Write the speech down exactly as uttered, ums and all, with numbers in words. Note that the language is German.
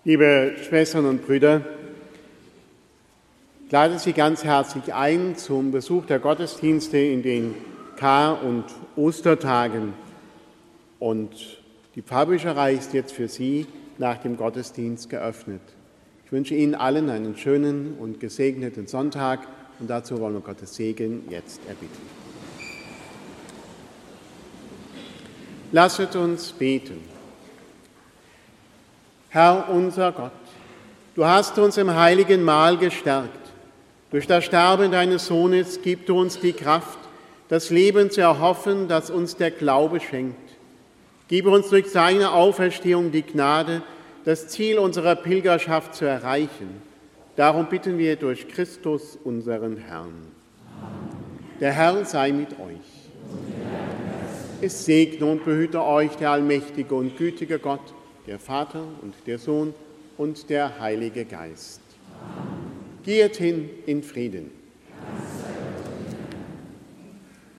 Liebe Schwestern und Brüder, ich lade Sie ganz herzlich ein zum Besuch der Gottesdienste in den Kar- und Ostertagen. Und die Pfarrbücherei ist jetzt für Sie nach dem Gottesdienst geöffnet. Ich wünsche Ihnen allen einen schönen und gesegneten Sonntag und dazu wollen wir Gottes Segen jetzt erbitten. Lasset uns beten. Herr unser Gott, du hast uns im heiligen Mahl gestärkt. Durch das Sterben deines Sohnes gib du uns die Kraft, das Leben zu erhoffen, das uns der Glaube schenkt. Gib uns durch seine Auferstehung die Gnade, das Ziel unserer Pilgerschaft zu erreichen. Darum bitten wir durch Christus, unseren Herrn. Der Herr sei mit euch. Es segne und behüte euch der allmächtige und gütige Gott, der Vater und der Sohn und der Heilige Geist. Geht hin in Frieden.